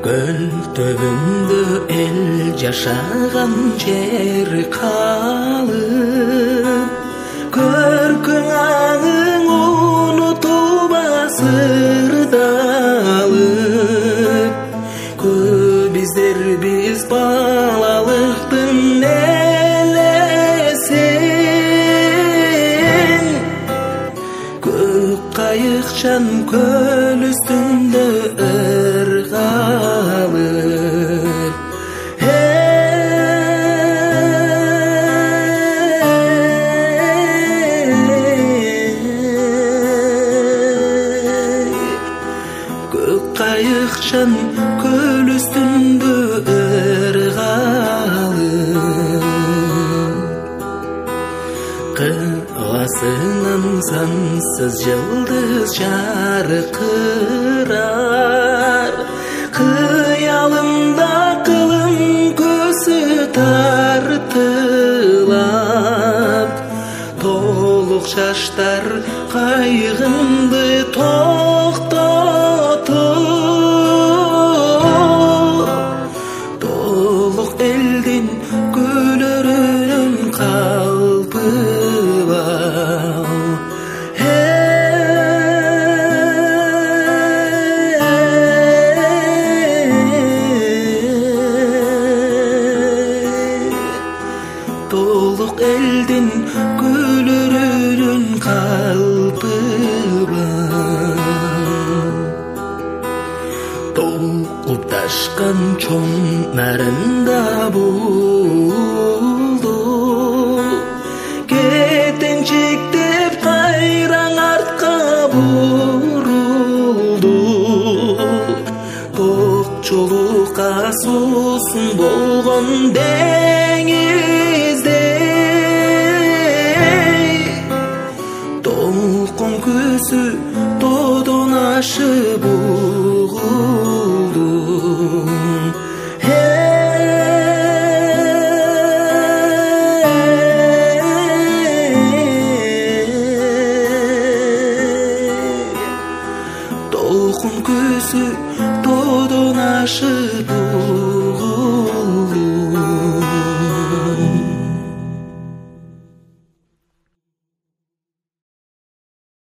Көл төбүндө эл жашаган жер калып, көркүң аңың унутулбас ырдалып. Көп биз балалыктын элесин, көк кайыкчан көл үстүндө ыргалып. Көк кайыкчан көл үстүндө ыргалып. Кыласынан сансыз жылдыз жаркырар, кыялымда кылым көзү тартылат. Толук жаштар кайгымды токтотуп, толук элдин күлөрүнүн калпы бал. Толук элдин күлөрүнүн калпы бар. Толкуп ташкан чоң нарында болду, кетенчектеп кайраң артка бурулду. Токчолукка суусун болгон деңиздей, толкун көзү тоодон ашып угулду. Толкун көзү тоодон ашып